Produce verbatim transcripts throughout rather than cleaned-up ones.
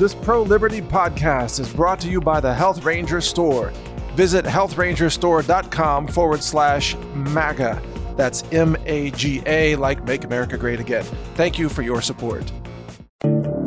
This pro-liberty podcast is brought to you by the Health Ranger Store. Visit healthrangerstore.com forward slash MAGA. That's M A G A, like Make America Great Again. Thank you for your support. I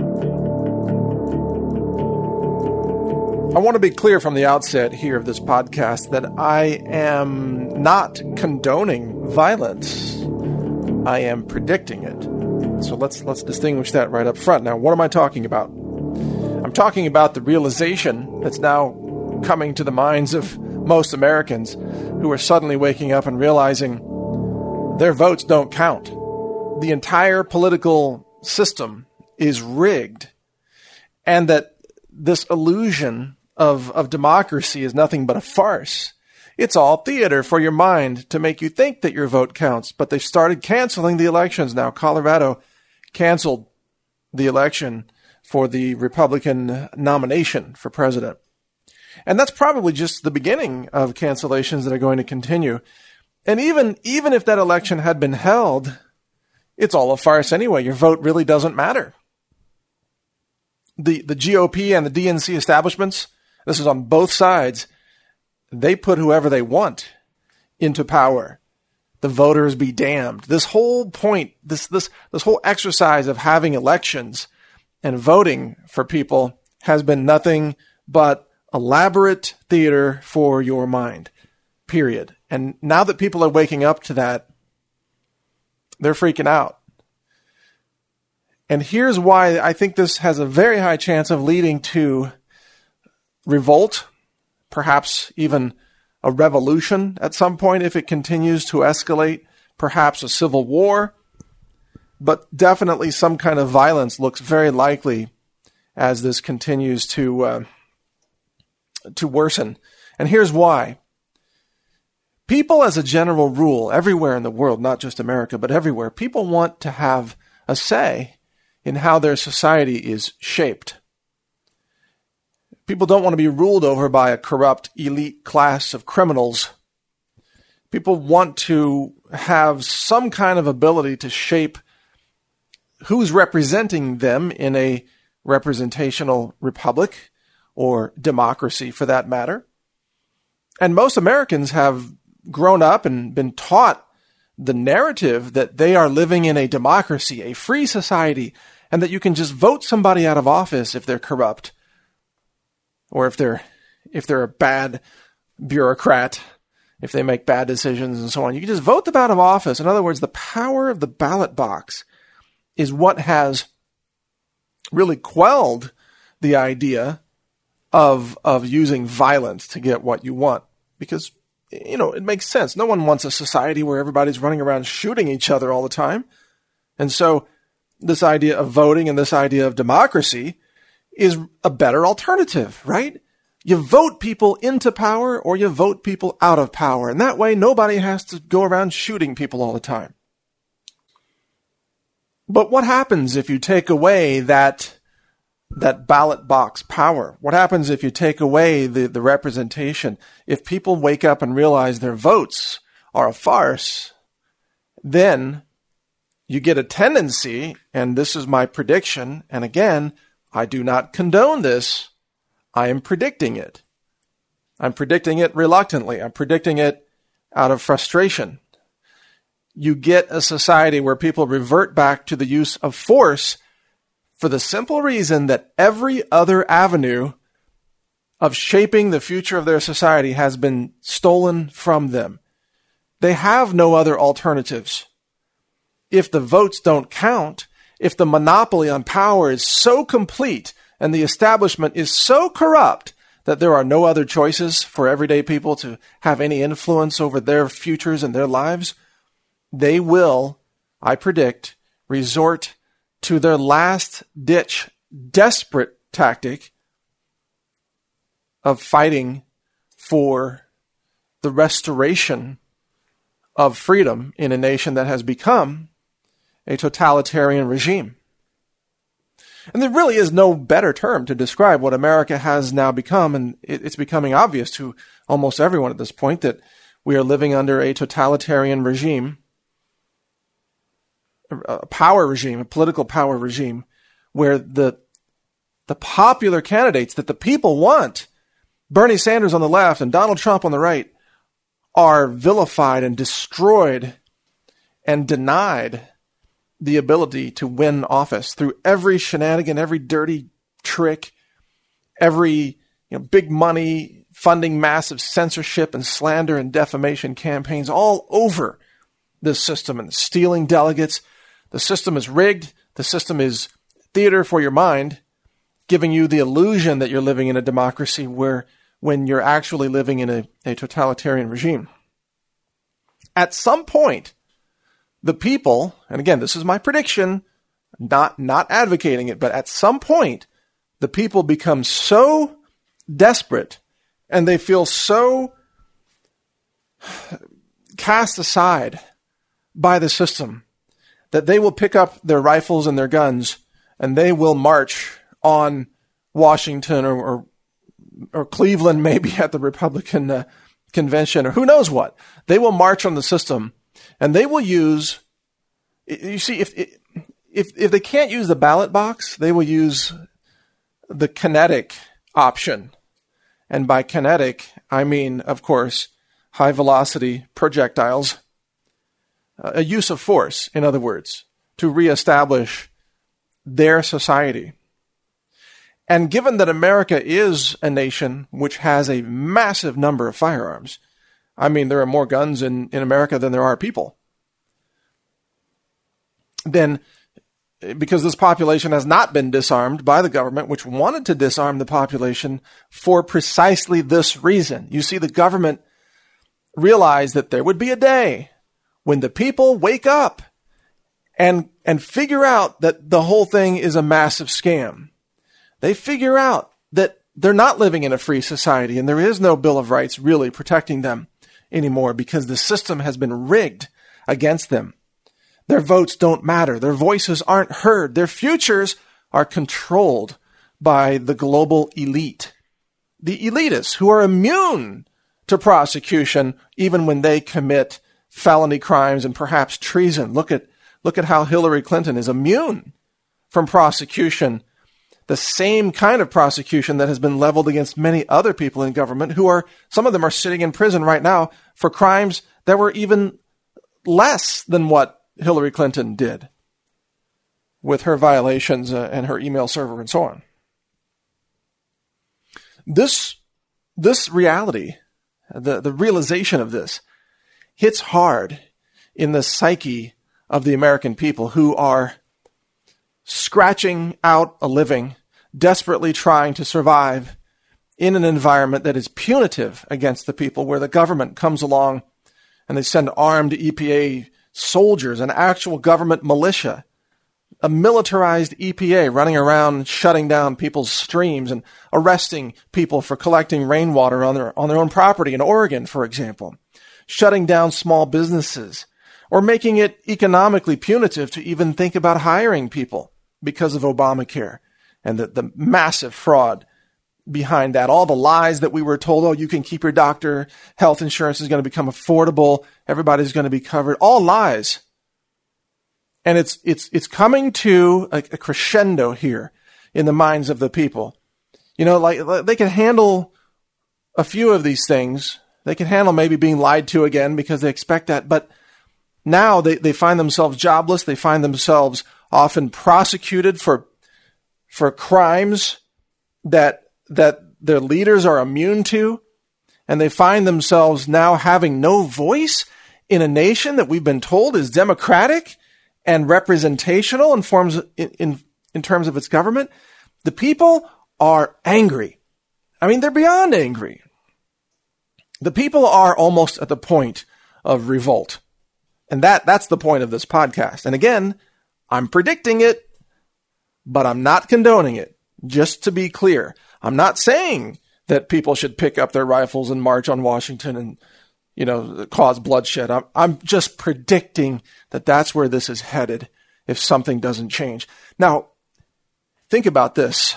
want to be clear from the outset here of this podcast that I am not condoning violence. I am predicting it. So let's let's distinguish that right up front. Now, what am I talking about? I'm talking about the realization that's now coming to the minds of most Americans who are suddenly waking up and realizing their votes don't count. The entire political system is rigged, and that this illusion of, of democracy is nothing but a farce. It's all theater for your mind to make you think that your vote counts, but they've started canceling the elections now. Colorado canceled the election for the Republican nomination for president. And that's probably just the beginning of cancellations that are going to continue. And even, even if that election had been held, it's all a farce anyway. Your vote really doesn't matter. The, the G O P and the D N C establishments, this is on both sides, they put whoever they want into power. The voters be damned. This whole point, this, this, this whole exercise of having elections and voting for people has been nothing but elaborate theater for your mind, period. And now that people are waking up to that, they're freaking out. And here's why I think this has a very high chance of leading to revolt, perhaps even a revolution at some point if it continues to escalate, perhaps a civil war. But definitely some kind of violence looks very likely as this continues to uh, to worsen. And here's why. People, as a general rule, everywhere in the world, not just America, but everywhere, people want to have a say in how their society is shaped. People don't want to be ruled over by a corrupt elite class of criminals. People want to have some kind of ability to shape who's representing them in a representational republic or democracy for that matter. And most Americans have grown up and been taught the narrative that they are living in a democracy, a free society, and that you can just vote somebody out of office if they're corrupt or if they're if they're a bad bureaucrat, if they make bad decisions and so on. You can just vote them out of office. In other words, the power of the ballot box is what has really quelled the idea of of using violence to get what you want. Because, you know, it makes sense. No one wants a society where everybody's running around shooting each other all the time. And so this idea of voting and this idea of democracy is a better alternative, right? You vote people into power or you vote people out of power. And that way nobody has to go around shooting people all the time. But what happens if you take away that that ballot box power? What happens if you take away the, the representation? If people wake up and realize their votes are a farce, then you get a tendency, and this is my prediction, and again, I do not condone this, I am predicting it. I'm predicting it reluctantly. I'm predicting it out of frustration. You get a society where people revert back to the use of force for the simple reason that every other avenue of shaping the future of their society has been stolen from them. They have no other alternatives. If the votes don't count, if the monopoly on power is so complete and the establishment is so corrupt that there are no other choices for everyday people to have any influence over their futures and their lives, they will, I predict, resort to their last-ditch, desperate tactic of fighting for the restoration of freedom in a nation that has become a totalitarian regime. And there really is no better term to describe what America has now become, and it's becoming obvious to almost everyone at this point that we are living under a totalitarian regime, a power regime, a political power regime, where the the popular candidates that the people want, Bernie Sanders on the left and Donald Trump on the right, are vilified and destroyed and denied the ability to win office through every shenanigan, every dirty trick, every you know, big money funding massive censorship and slander and defamation campaigns all over this system and stealing delegates. The system is rigged. The system is theater for your mind, giving you the illusion that you're living in a democracy where when you're actually living in a, a totalitarian regime. At some point, the people, and again, this is my prediction, not, not advocating it, but at some point, the people become so desperate and they feel so cast aside by the system that they will pick up their rifles and their guns and they will march on Washington or, or, or Cleveland, maybe at the Republican uh, convention or who knows what. They will march on the system and they will use, you see, if, if, if they can't use the ballot box, they will use the kinetic option. And by kinetic, I mean, of course, high velocity projectiles, a use of force, in other words, to reestablish their society. And given that America is a nation which has a massive number of firearms, I mean, there are more guns in, in America than there are people, then because this population has not been disarmed by the government, which wanted to disarm the population for precisely this reason. You see, the government realized that there would be a day when the people wake up and, and figure out that the whole thing is a massive scam. They figure out that they're not living in a free society and there is no Bill of Rights really protecting them anymore because the system has been rigged against them. Their votes don't matter. Their voices aren't heard. Their futures are controlled by the global elite. The elitists who are immune to prosecution even when they commit felony crimes and perhaps treason. Look at, look at how Hillary Clinton is immune from prosecution, the same kind of prosecution that has been leveled against many other people in government who are, some of them are sitting in prison right now for crimes that were even less than what Hillary Clinton did with her violations uh, and her email server and so on. This, this reality, the, the realization of this hits hard in the psyche of the American people who are scratching out a living, desperately trying to survive in an environment that is punitive against the people, where the government comes along and they send armed E P A soldiers, an actual government militia, a militarized E P A running around shutting down people's streams and arresting people for collecting rainwater on their, on their own property in Oregon, for example, shutting down small businesses, or making it economically punitive to even think about hiring people because of Obamacare and the, the massive fraud behind that. All the lies that we were told, oh, you can keep your doctor, health insurance is going to become affordable, everybody's going to be covered. All lies. And it's it's it's coming to a, a crescendo here in the minds of the people. You know, like they can handle a few of these things. They can handle maybe being lied to again because they expect that. But now they, they find themselves jobless. They find themselves often prosecuted for for crimes that that their leaders are immune to, and they find themselves now having no voice in a nation that we've been told is democratic and representational in forms in, in, in terms of its government. The people are angry. I mean, they're beyond angry. The people are almost at the point of revolt. And that that's the point of this podcast. And again, I'm predicting it, but I'm not condoning it. Just to be clear, I'm not saying that people should pick up their rifles and march on Washington and, you know, cause bloodshed. I'm, I'm just predicting that that's where this is headed if something doesn't change. Now, think about this.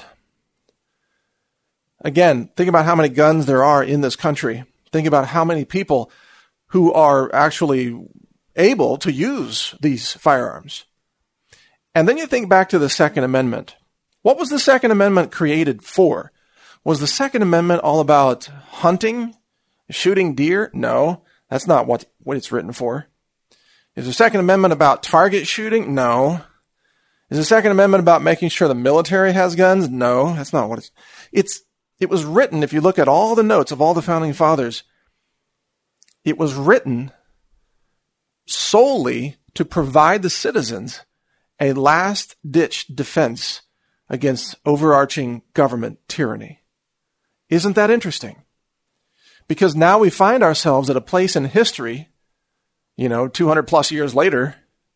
Again, think about how many guns there are in this country. Think about how many people who are actually able to use these firearms. And then you think back to the Second Amendment What was the Second Amendment created for? Was the Second Amendment all about hunting, shooting deer? No, that's not what, what it's written for. Is the Second Amendment about target shooting? No. Is the Second Amendment about making sure the military has guns? No, that's not what it's, it's, it was written, if you look at all the notes of all the founding fathers, it was written solely to provide the citizens a last-ditch defense against overarching government tyranny. Isn't that interesting? Because now we find ourselves at a place in history, you know, two hundred plus years later,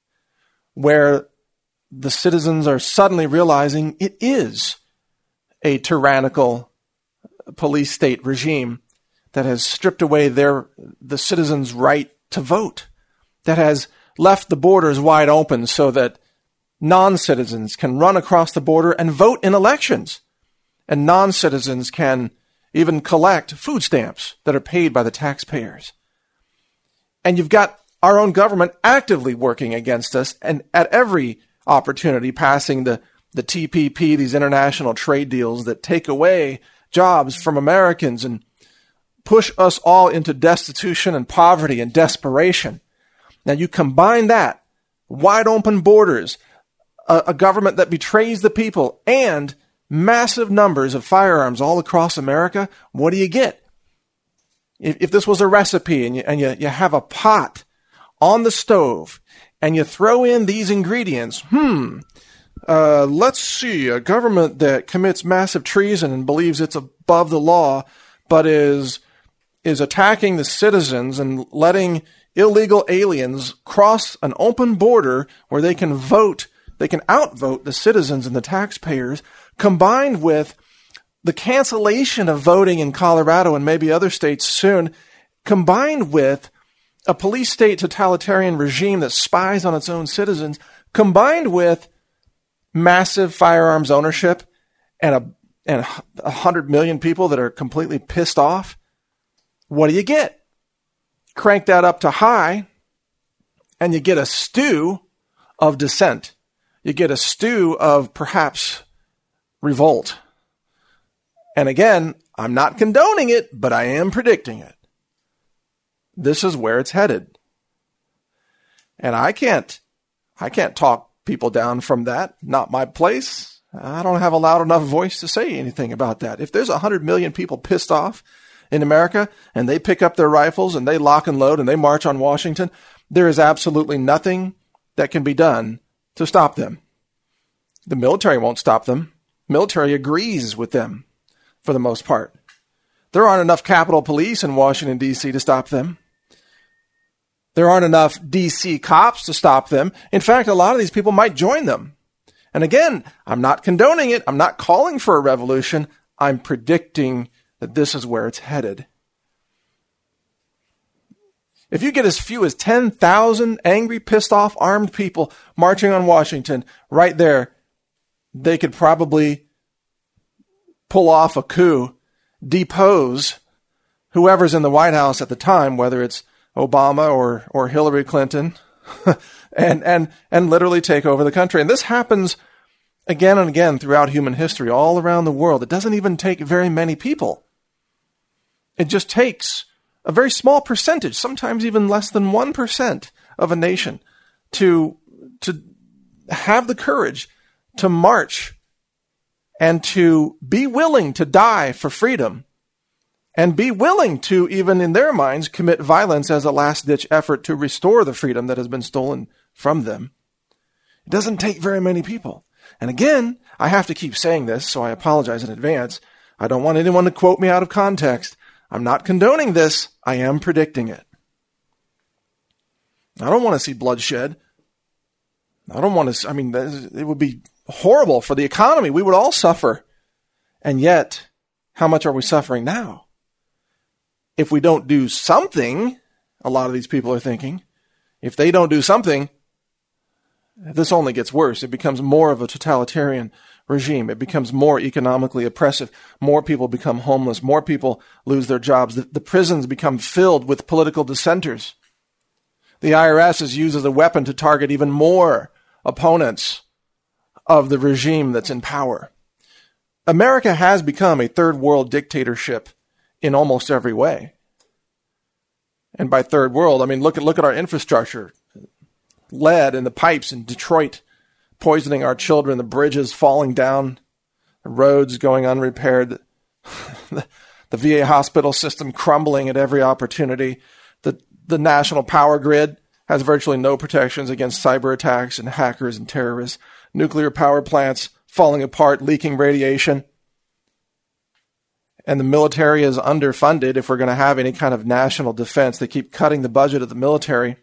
where the citizens are suddenly realizing it is a tyrannical police state regime that has stripped away their the citizens' right to vote, that has left the borders wide open so that non-citizens can run across the border and vote in elections, and non-citizens can even collect food stamps that are paid by the taxpayers. And you've got our own government actively working against us, and at every opportunity passing the, the T P P, these international trade deals that take away jobs from Americans and push us all into destitution and poverty and desperation. Now you combine that, wide open borders, a, a government that betrays the people, and massive numbers of firearms all across America, what do you get? If, if this was a recipe and, you, and you, you have a pot on the stove and you throw in these ingredients, hmm, uh, let's see, a government that commits massive treason and believes it's above the law, but is is attacking the citizens and letting illegal aliens cross an open border where they can vote, they can outvote the citizens and the taxpayers, combined with the cancellation of voting in Colorado and maybe other states soon, combined with a police state totalitarian regime that spies on its own citizens, combined with massive firearms ownership and a and a hundred million people that are completely pissed off. What do you get? Crank that up to high, and you get a stew of dissent. You get a stew of perhaps revolt. And again, I'm not condoning it, but I am predicting it. This is where it's headed. And I can't, I can't talk people down from that. Not my place. I don't have a loud enough voice to say anything about that. If there's a hundred million people pissed off in America and they pick up their rifles and they lock and load and they march on Washington, there is absolutely nothing that can be done to stop them. The military won't stop them. Military agrees with them for the most part. There aren't enough Capitol Police in Washington, D C to stop them. There aren't enough D C cops to stop them. In fact, a lot of these people might join them. And again, I'm not condoning it. I'm not calling for a revolution. I'm predicting that this is where it's headed. If you get as few as ten thousand angry, pissed off, armed people marching on Washington, right there, they could probably pull off a coup, depose whoever's in the White House at the time, whether it's Obama or, or Hillary Clinton, and, and, and literally take over the country. And this happens again and again throughout human history, all around the world. It doesn't even take very many people. It just takes a very small percentage, sometimes even less than one percent of a nation, to, to have the courage to march and to be willing to die for freedom, and be willing to, even in their minds, commit violence as a last-ditch effort to restore the freedom that has been stolen from them. It doesn't take very many people. And again, I have to keep saying this, so I apologize in advance. I don't want anyone to quote me out of context. I'm not condoning this. I am predicting it. I don't want to see bloodshed. I don't want to, I mean, it would be horrible for the economy. We would all suffer. And yet, how much are we suffering now? If we don't do something, a lot of these people are thinking, if they don't do something, this only gets worse. It becomes more of a totalitarian regime. It becomes more economically oppressive. More people become homeless. More people lose their jobs. The, the prisons become filled with political dissenters. The I R S is used as a weapon to target even more opponents of the regime that's in power. America has become a third world dictatorship in almost every way. And by third world, I mean, look at, look at our infrastructure. Lead in the pipes in Detroit, poisoning our children, the bridges falling down, the roads going unrepaired, the, the V A hospital system crumbling at every opportunity. The, the national power grid has virtually no protections against cyber attacks and hackers and terrorists. Nuclear power plants falling apart, leaking radiation. And the military is underfunded if we're going to have any kind of national defense. They keep cutting the budget of the military.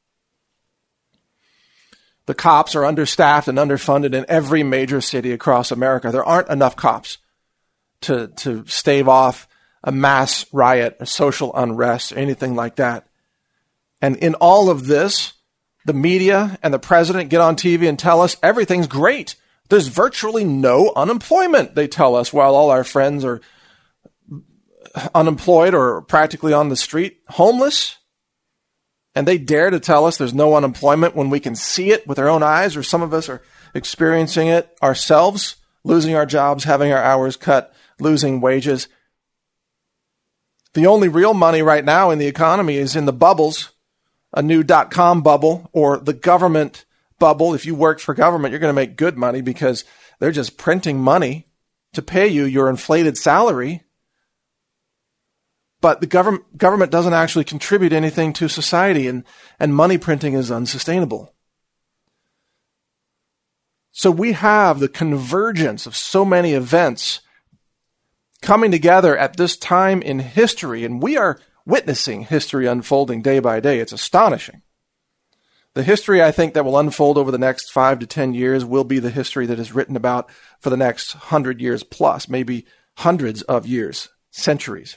The cops are understaffed and underfunded in every major city across America. There aren't enough cops to, to stave off a mass riot, a social unrest, or anything like that. And in all of this, the media and the president get on T V and tell us everything's great. There's virtually no unemployment, they tell us, while all our friends are unemployed or practically on the street, homeless. And they dare to tell us there's no unemployment when we can see it with our own eyes, or some of us are experiencing it ourselves, losing our jobs, having our hours cut, losing wages. The only real money right now in the economy is in the bubbles, a new dot-com bubble or the government bubble. If you work for government, you're going to make good money because they're just printing money to pay you your inflated salary. But the government government doesn't actually contribute anything to society, and, and money printing is unsustainable. So we have the convergence of so many events coming together at this time in history, and we are witnessing history unfolding day by day. It's astonishing. The history, I think, that will unfold over the next five to ten years will be the history that is written about for the next hundred years plus, maybe hundreds of years, centuries.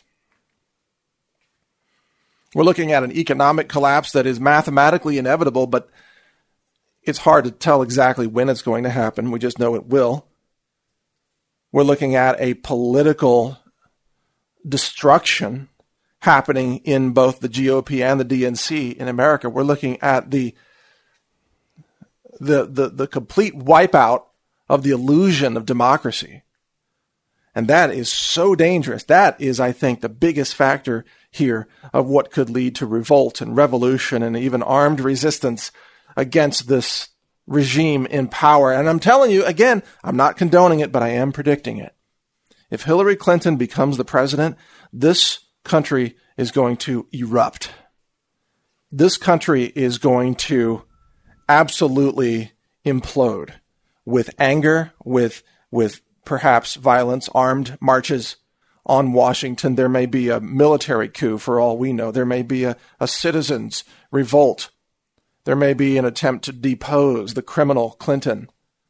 We're looking at an economic collapse that is mathematically inevitable, but it's hard to tell exactly when it's going to happen. We just know it will. We're looking at a political destruction happening in both the G O P and the D N C in America. We're looking at the the the, the complete wipeout of the illusion of democracy. And that is so dangerous. That is, I think, the biggest factor here of what could lead to revolt and revolution and even armed resistance against this regime in power. And I'm telling you, again, I'm not condoning it, but I am predicting it. If Hillary Clinton becomes the president, this country is going to erupt. This country is going to absolutely implode with anger, with, with perhaps violence, armed marches on Washington. There may be a military coup for all we know. There may be a, a citizens' revolt. There may be an attempt to depose the criminal Clinton.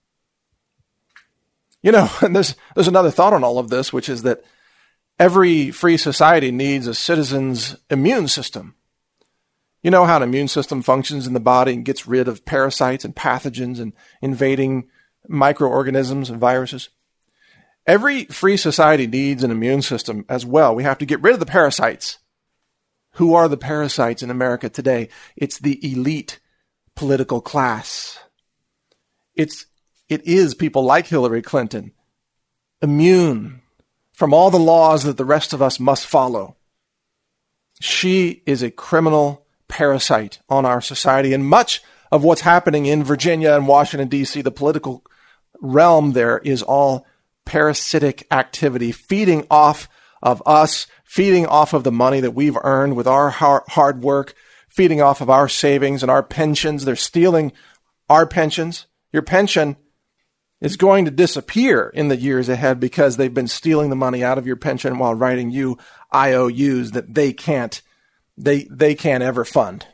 You know, and there's, there's another thought on all of this, which is that every free society needs a citizen's immune system. You know how an immune system functions in the body and gets rid of parasites and pathogens and invading microorganisms and viruses? Every free society needs an immune system as well. We have to get rid of the parasites. Who are the parasites in America today? It's the elite political class. It's, it is people like Hillary Clinton, immune from all the laws that the rest of us must follow. She is a criminal parasite on our society, and much of what's happening in Virginia and Washington, D C, the political realm there is all parasitic activity, feeding off of us, feeding off of the money that we've earned with our hard work, feeding off of our savings and our pensions. They're stealing our pensions. Your pension is going to disappear in the years ahead because they've been stealing the money out of your pension while writing you I O Us that they can't, they, they can't ever fund.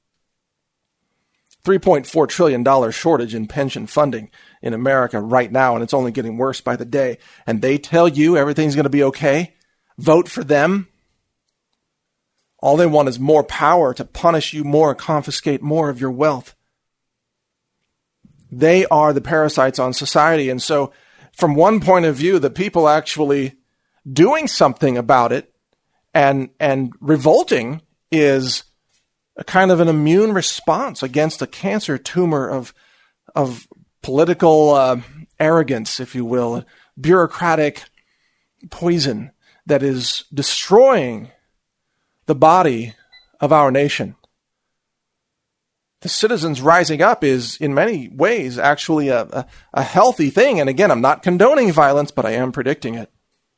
three point four trillion dollars shortage in pension funding in America right now, and it's only getting worse by the day. And they tell you everything's going to be okay. Vote for them. All they want is more power to punish you more, confiscate more of your wealth. They are the parasites on society. And so from one point of view, the people actually doing something about it and, and revolting is a kind of an immune response against a cancer tumor of, of political uh, arrogance, if you will, bureaucratic poison that is destroying the body of our nation. The citizens rising up is, in many ways, actually a, a, a healthy thing. And again, I'm not condoning violence, but I am predicting it.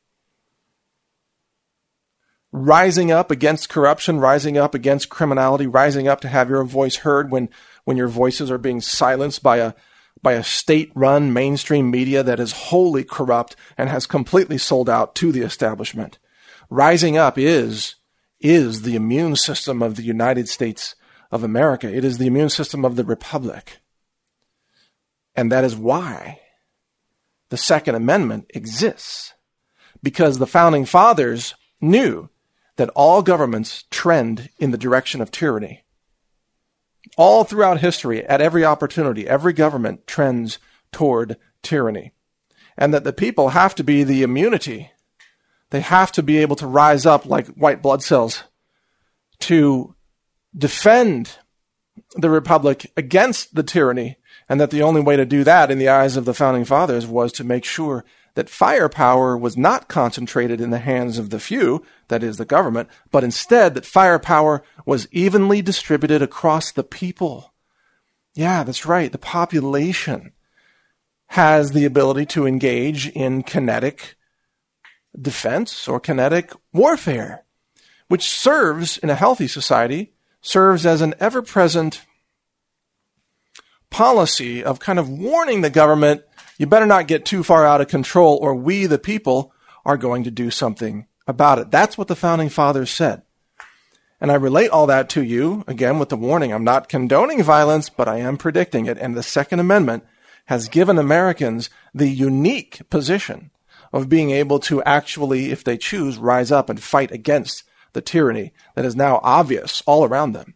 Rising up against corruption, rising up against criminality, rising up to have your voice heard when, when your voices are being silenced by a by a state-run mainstream media that is wholly corrupt and has completely sold out to the establishment. Rising up is, is the immune system of the United States of America. It is the immune system of the Republic. And that is why the Second Amendment exists. Because the Founding Fathers knew that all governments trend in the direction of tyranny. All throughout history, at every opportunity, every government trends toward tyranny. And that the people have to be the immunity. They have to be able to rise up like white blood cells to defend the Republic against the tyranny. And that the only way to do that in the eyes of the Founding Fathers was to make sure that firepower was not concentrated in the hands of the few, that is the government, but instead that firepower was evenly distributed across the people. Yeah, that's right. The population has the ability to engage in kinetic defense or kinetic warfare, which serves, in a healthy society, serves as an ever-present policy of kind of warning the government, you better not get too far out of control or we, the people, are going to do something about it. That's what the Founding Fathers said. And I relate all that to you, again, with the warning. I'm not condoning violence, but I am predicting it. And the Second Amendment has given Americans the unique position of being able to actually, if they choose, rise up and fight against the tyranny that is now obvious all around them.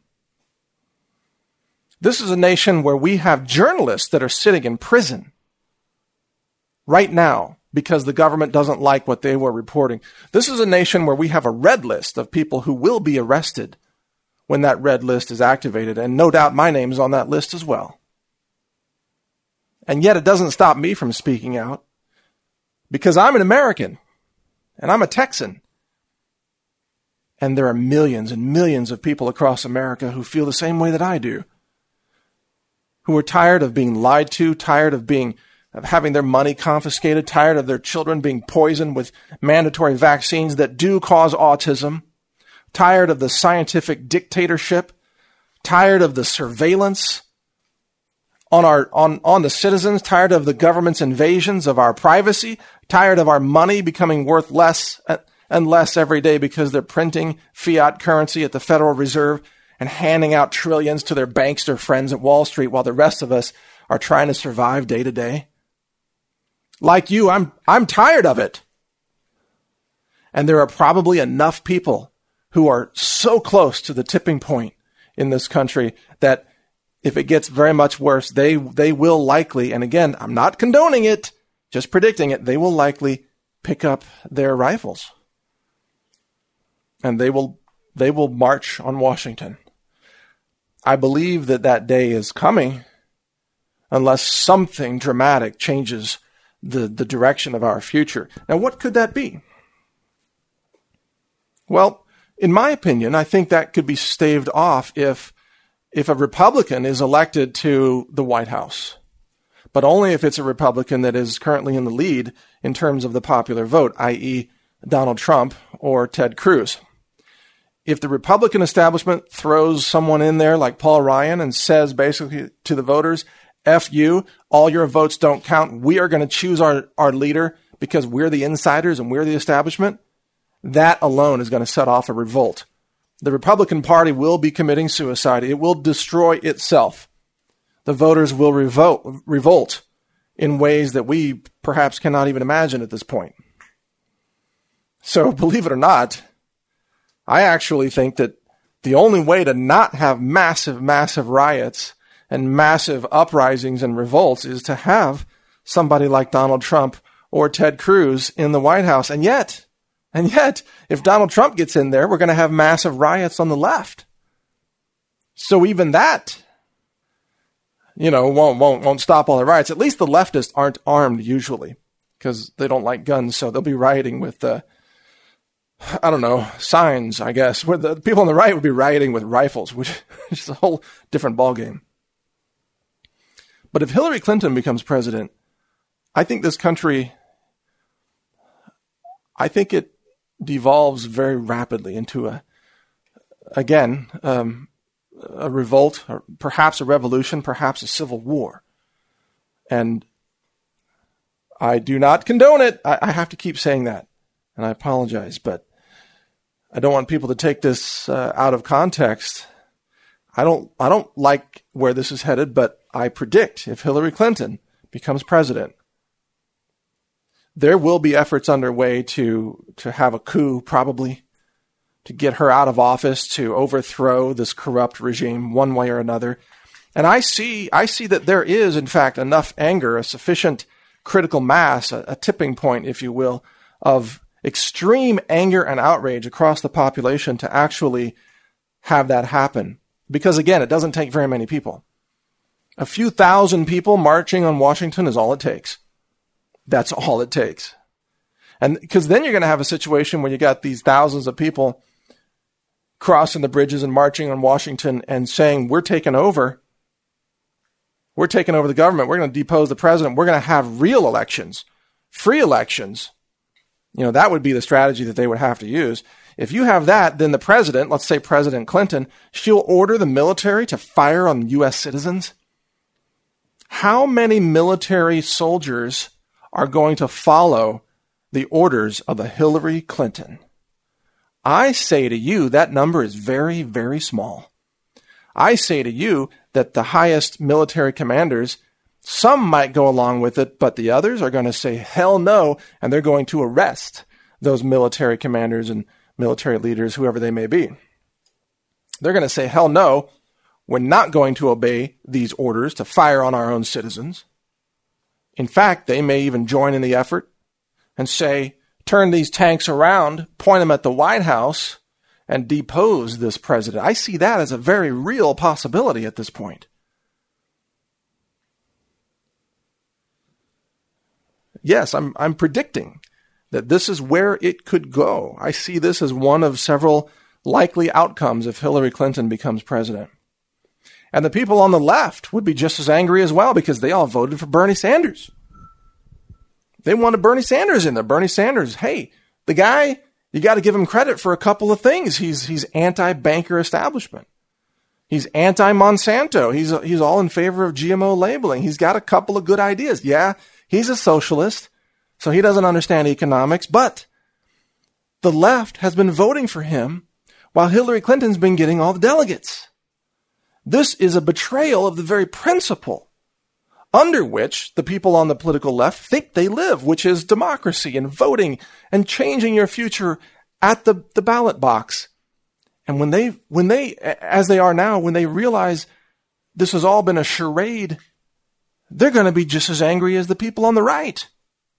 This is a nation where we have journalists that are sitting in prison right now because the government doesn't like what they were reporting. This is a nation where we have a red list of people who will be arrested when that red list is activated. And no doubt my name is on that list as well. And yet it doesn't stop me from speaking out because I'm an American and I'm a Texan. And there are millions and millions of people across America who feel the same way that I do, who are tired of being lied to, tired of being of having their money confiscated, tired of their children being poisoned with mandatory vaccines that do cause autism, tired of the scientific dictatorship, tired of the surveillance on our on, on the citizens, tired of the government's invasions of our privacy, tired of our money becoming worth less and less every day because they're printing fiat currency at the Federal Reserve and handing out trillions to their bankster friends at Wall Street while the rest of us are trying to survive day to day. Like you, I'm I'm tired of it. And there are probably enough people who are so close to the tipping point in this country that if it gets very much worse, they they will likely, and again, I'm not condoning it, just predicting it, they will likely pick up their rifles. And they will they will march on Washington. I believe that that day is coming unless something dramatic changes the, the direction of our future. Now, what could that be? Well, in my opinion, I think that could be staved off if if a Republican is elected to the White House, but only if it's a Republican that is currently in the lead in terms of the popular vote, that is. Donald Trump or Ted Cruz. If the Republican establishment throws someone in there like Paul Ryan and says basically to the voters, F you, all your votes don't count, we are going to choose our, our leader because we're the insiders and we're the establishment, that alone is going to set off a revolt. The Republican Party will be committing suicide. It will destroy itself. The voters will revolt, revolt in ways that we perhaps cannot even imagine at this point. So believe it or not, I actually think that the only way to not have massive, massive riots and massive uprisings and revolts is to have somebody like Donald Trump or Ted Cruz in the White House. And yet, and yet, if Donald Trump gets in there, we're going to have massive riots on the left. So even that you know, won't, won't, won't stop all the riots. At least the leftists aren't armed usually because they don't like guns. So they'll be rioting with, uh, I don't know, signs, I guess. Where the people on the right would be rioting with rifles, which is a whole different ballgame. But if Hillary Clinton becomes president, I think this country, I think it devolves very rapidly into a, again, um, a revolt, or perhaps a revolution, perhaps a civil war. And I do not condone it. I, I have to keep saying that, and I apologize, but I don't want people to take this uh, out of context. I don't, I don't like where this is headed, but I predict if Hillary Clinton becomes president, there will be efforts underway to, to have a coup, probably, to get her out of office, to overthrow this corrupt regime one way or another. And I see, I see that there is, in fact, enough anger, a sufficient critical mass, a, a tipping point, if you will, of extreme anger and outrage across the population to actually have that happen. Because again, it doesn't take very many people. A few thousand people marching on Washington is all it takes. That's all it takes. And because then you're going to have a situation where you got these thousands of people crossing the bridges and marching on Washington and saying, we're taking over. We're taking over the government. We're going to depose the president. We're going to have real elections, free elections. You know, that would be the strategy that they would have to use. If you have that, then the president, let's say President Clinton, she'll order the military to fire on U S citizens. How many military soldiers are going to follow the orders of a Hillary Clinton? I say to you, that number is very, very small. I say to you that the highest military commanders, some might go along with it, but the others are going to say, hell no, and they're going to arrest those military commanders and military leaders, whoever they may be. They're going to say, hell no, we're not going to obey these orders to fire on our own citizens. In fact, they may even join in the effort and say, turn these tanks around, point them at the White House, and depose this president. I see that as a very real possibility at this point. Yes, I'm I'm predicting that this is where it could go. I see this as one of several likely outcomes if Hillary Clinton becomes president. And the people on the left would be just as angry as well because they all voted for Bernie Sanders. They wanted Bernie Sanders in there. Bernie Sanders, hey, the guy, you got to give him credit for a couple of things. He's he's anti-banker establishment. He's anti-Monsanto. He's he's all in favor of G M O labeling. He's got a couple of good ideas. Yeah, he's a socialist, so he doesn't understand economics, but the left has been voting for him while Hillary Clinton's been getting all the delegates. This is a betrayal of the very principle under which the people on the political left think they live, which is democracy and voting and changing your future at the, the ballot box. And when they, when they, as they are now, when they realize this has all been a charade, they're going to be just as angry as the people on the right.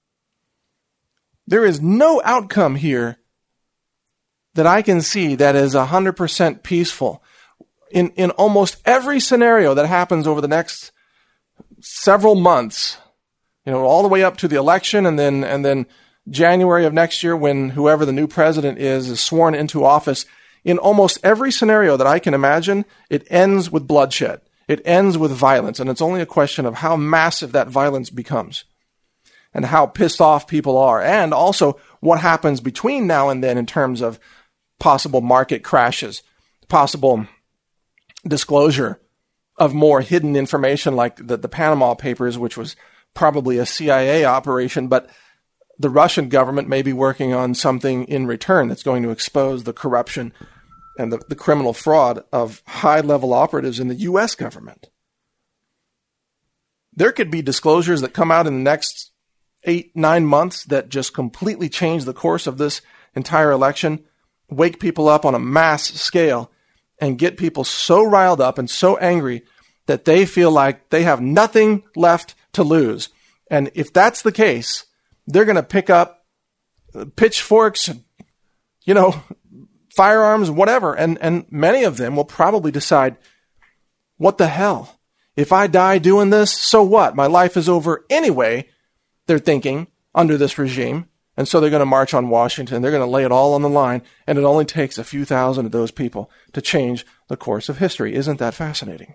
There is no outcome here that I can see that is one hundred percent peaceful. In, in almost every scenario that happens over the next several months, you know, all the way up to the election and then, and then January of next year when whoever the new president is, is sworn into office, in almost every scenario that I can imagine, it ends with bloodshed. It ends with violence. And it's only a question of how massive that violence becomes and how pissed off people are. And also what happens between now and then in terms of possible market crashes, possible disclosure of more hidden information like the, the Panama Papers, which was probably a C I A operation, but the Russian government may be working on something in return that's going to expose the corruption and the, the criminal fraud of high-level operatives in the U S government. There could be disclosures that come out in the next eight, nine months that just completely change the course of this entire election, wake people up on a mass scale, and get people so riled up and so angry that they feel like they have nothing left to lose. And if that's the case, they're going to pick up pitchforks and, you know, firearms, whatever. And, and many of them will probably decide, what the hell? If I die doing this, so what? My life is over anyway, they're thinking, under this regime. And so they're going to march on Washington. They're going to lay it all on the line. And it only takes a few thousand of those people to change the course of history. Isn't that fascinating?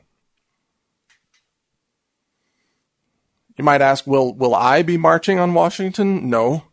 You might ask, will will I be marching on Washington? No.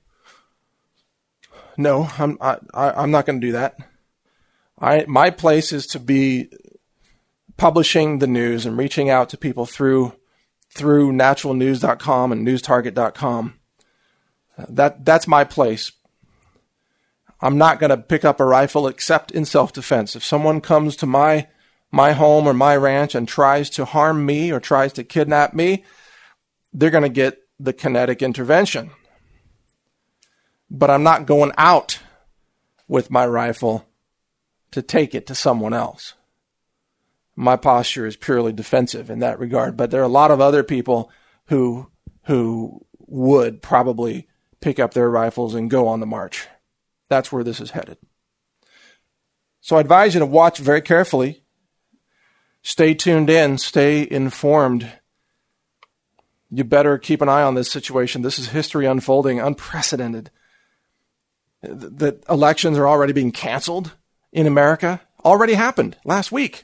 No, I'm I, I'm not going to do that. I my place is to be publishing the news and reaching out to people through through natural news dot com and news target dot com. That that's my place. I'm not going to pick up a rifle except in self-defense. If someone comes to my my home or my ranch and tries to harm me or tries to kidnap me, they're going to get the kinetic intervention. But I'm not going out with my rifle to take it to someone else. My posture is purely defensive in that regard. But there are a lot of other people who who would probably pick up their rifles and go on the march. That's where this is headed. So I advise you to watch very carefully. Stay tuned in. Stay informed. You better keep an eye on this situation. This is history unfolding, unprecedented. The elections are already being canceled in America. Already happened last week.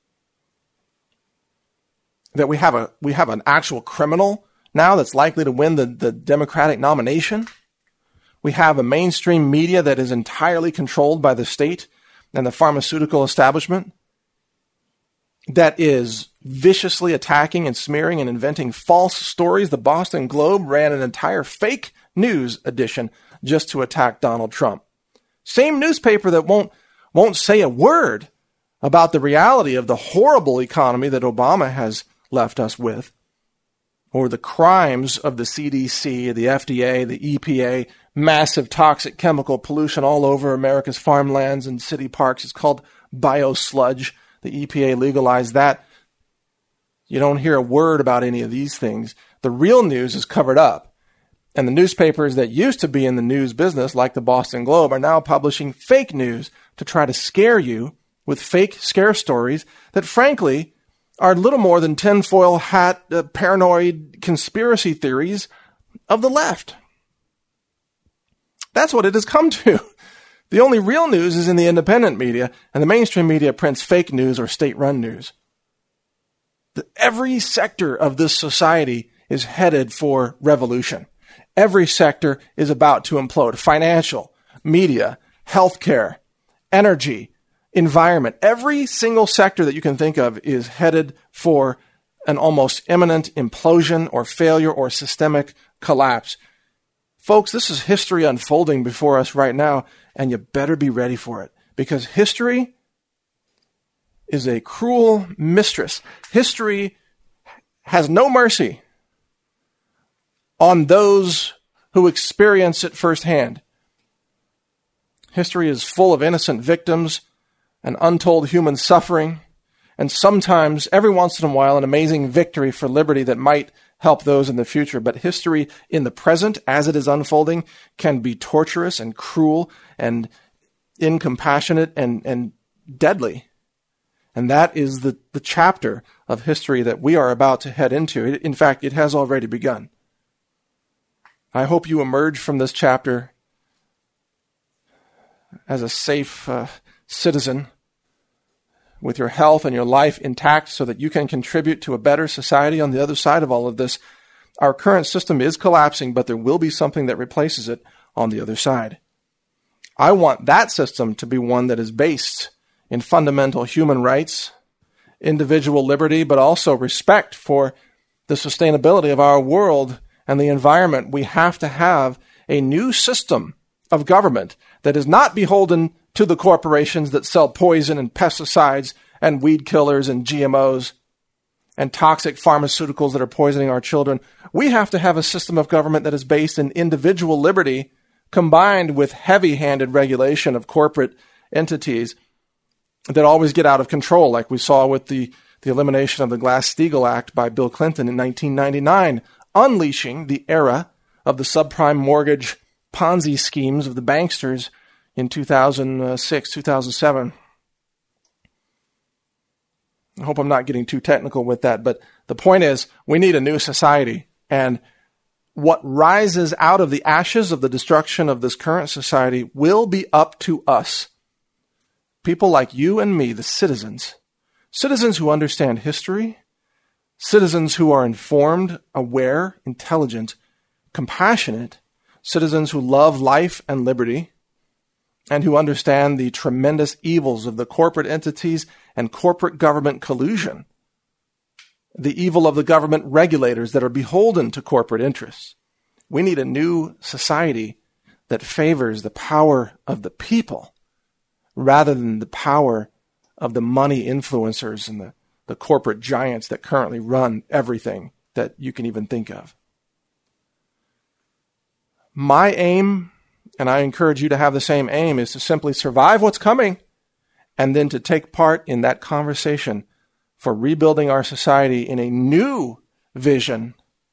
That we have a we have an actual criminal now that's likely to win the, the Democratic nomination. We have a mainstream media that is entirely controlled by the state and the pharmaceutical establishment that is viciously attacking and smearing and inventing false stories. The Boston Globe ran an entire fake news edition just to attack Donald Trump. Same newspaper that won't won't say a word about the reality of the horrible economy that Obama has left us with, or the crimes of the C D C, the F D A, the E P A, massive toxic chemical pollution all over America's farmlands and city parks. It's called biosludge. The E P A legalized that. You don't hear a word about any of these things. The real news is covered up. And the newspapers that used to be in the news business, like the Boston Globe, are now publishing fake news to try to scare you with fake scare stories that, frankly, are little more than tinfoil hat, uh, paranoid conspiracy theories of the left. That's what it has come to. The only real news is in the independent media, and the mainstream media prints fake news or state-run news. The, every sector of this society is headed for revolution. Every sector is about to implode. Financial, media, healthcare, energy, environment. Every single sector that you can think of is headed for an almost imminent implosion or failure or systemic collapse. Folks, this is history unfolding before us right now, and you better be ready for it, because history is a cruel mistress. History has no mercy on those who experience it firsthand. History is full of innocent victims and untold human suffering, and sometimes, every once in a while, an amazing victory for liberty that might help those in the future. But history in the present, as it is unfolding, can be torturous and cruel and incompassionate and, and deadly. And that is the, the chapter of history that we are about to head into. It, in fact, it has already begun. I hope you emerge from this chapter as a safe uh, citizen with your health and your life intact so that you can contribute to a better society on the other side of all of this. Our current system is collapsing, but there will be something that replaces it on the other side. I want that system to be one that is based in fundamental human rights, individual liberty, but also respect for the sustainability of our world and the environment. We have to have a new system of government that is not beholden to the corporations that sell poison and pesticides and weed killers and G M Os and toxic pharmaceuticals that are poisoning our children. We have to have a system of government that is based in individual liberty combined with heavy-handed regulation of corporate entities that always get out of control, like we saw with the, the elimination of the Glass-Steagall Act by Bill Clinton in nineteen ninety-nine, unleashing the era of the subprime mortgage Ponzi schemes of the banksters in two thousand six, two thousand seven. I hope I'm not getting too technical with that, but the point is we need a new society. And what rises out of the ashes of the destruction of this current society will be up to us. People like you and me, the citizens, citizens who understand history, citizens who are informed, aware, intelligent, compassionate, citizens who love life and liberty, and who understand the tremendous evils of the corporate entities and corporate government collusion, the evil of the government regulators that are beholden to corporate interests. We need a new society that favors the power of the people rather than the power of the money influencers and the, the corporate giants that currently run everything that you can even think of. My aim, and I encourage you to have the same aim, is to simply survive what's coming and then to take part in that conversation for rebuilding our society in a new vision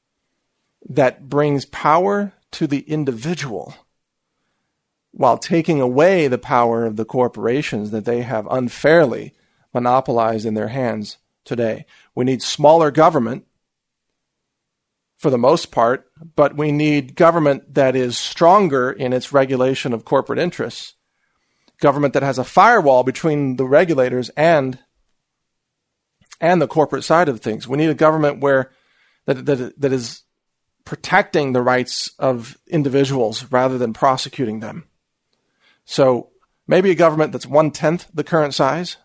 that brings power to the individual while taking away the power of the corporations that they have unfairly monopolized in their hands today. We need smaller government for the most part, but we need government that is stronger in its regulation of corporate interests, government that has a firewall between the regulators and and the corporate side of things. We need a government where that that, that is protecting the rights of individuals rather than prosecuting them. So maybe a government that's one-tenth the current size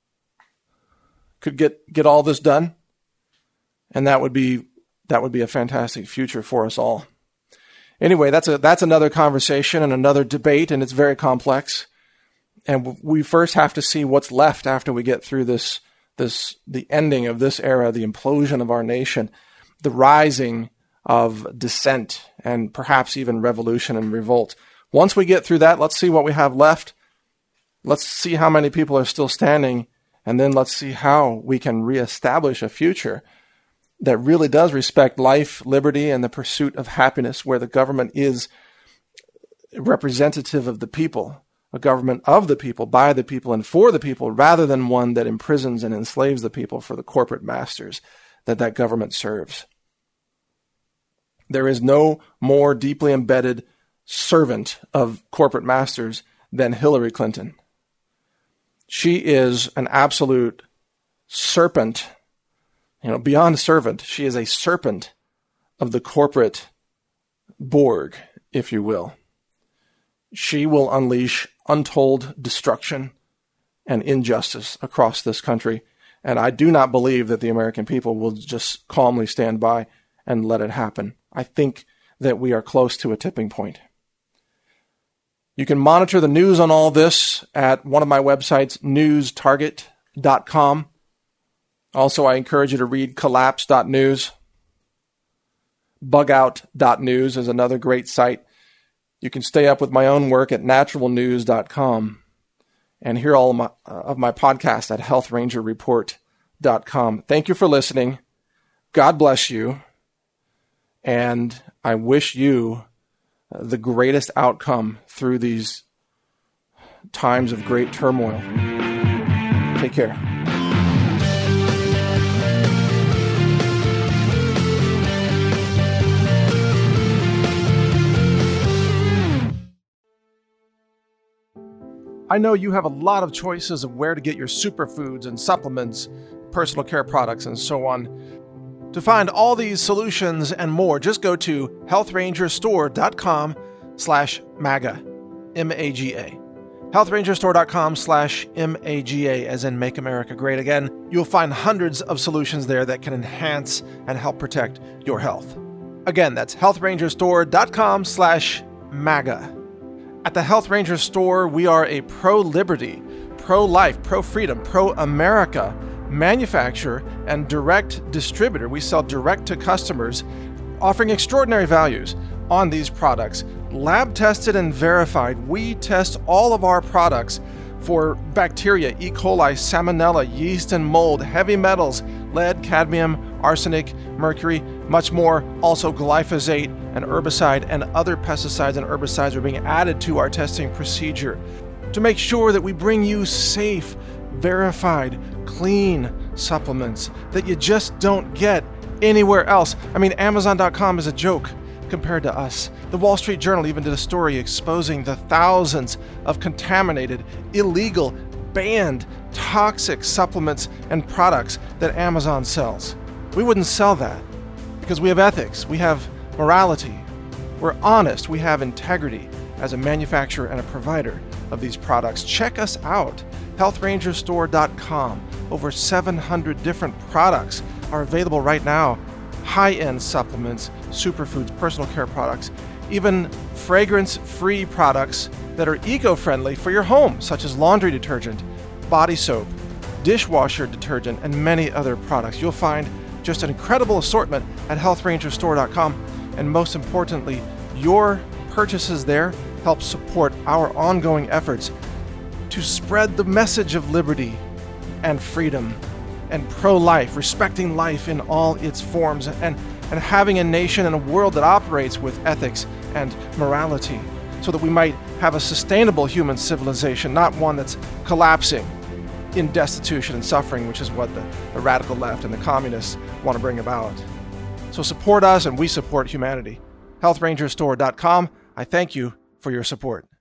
could get, get all this done, and that would be that would be a fantastic future for us all. Anyway, that's a that's another conversation and another debate, and it's very complex. And we first have to see what's left after we get through this this the ending of this era, the implosion of our nation, the rising of dissent, and perhaps even revolution and revolt. Once we get through that, let's see what we have left. Let's see how many people are still standing, and then let's see how we can reestablish a future that really does respect life, liberty, and the pursuit of happiness, where the government is representative of the people, a government of the people, by the people, and for the people, rather than one that imprisons and enslaves the people for the corporate masters that that government serves. There is no more deeply embedded servant of corporate masters than Hillary Clinton. She is an absolute serpent, you know, beyond a servant. She is a serpent of the corporate Borg, if you will. She will unleash untold destruction and injustice across this country. And I do not believe that the American people will just calmly stand by and let it happen. I think that we are close to a tipping point. You can monitor the news on all this at one of my websites, news target dot com. Also, I encourage you to read collapse dot news. bug out dot news is another great site. You can stay up with my own work at natural news dot com and hear all of my, uh, of my podcasts at health ranger report dot com. Thank you for listening. God bless you. And I wish you uh, the greatest outcome through these times of great turmoil. Take care. I know you have a lot of choices of where to get your superfoods and supplements, personal care products, and so on. To find all these solutions and more, just go to health ranger store dot com slash MAGA, M A G A. health ranger store dot com slash M A G A, as in Make America Great Again. You'll find hundreds of solutions there that can enhance and help protect your health. Again, that's health ranger store dot com slash MAGA. At the Health Ranger Store, we are a pro-liberty, pro-life, pro-freedom, pro-America manufacturer and direct distributor. We sell direct to customers, offering extraordinary values on these products. Lab tested and verified, we test all of our products for bacteria, E. coli, salmonella, yeast and mold, heavy metals, lead, cadmium, arsenic, mercury, much more. Also glyphosate, an herbicide, and other pesticides and herbicides are being added to our testing procedure to make sure that we bring you safe, verified, clean, supplements that you just don't get anywhere else. I mean, Amazon dot com is a joke compared to us. The Wall Street Journal even did a story exposing the thousands of contaminated, illegal, banned, toxic supplements and products that Amazon sells. We wouldn't sell that because we have ethics, we have morality, we're honest, we have integrity as a manufacturer and a provider of these products. Check us out, health ranger store dot com. Over seven hundred different products are available right now. High-end supplements, superfoods, personal care products, even fragrance-free products that are eco-friendly for your home, such as laundry detergent, body soap, dishwasher detergent, and many other products. You'll find just an incredible assortment at health ranger store dot com, and most importantly, your purchases there help support our ongoing efforts to spread the message of liberty and freedom and pro-life, respecting life in all its forms, and, and having a nation and a world that operates with ethics and morality, so that we might have a sustainable human civilization, not one that's collapsing in destitution and suffering, which is what the, the radical left and the communists want to bring about. So support us, and we support humanity. health ranger store dot com. I thank you for your support.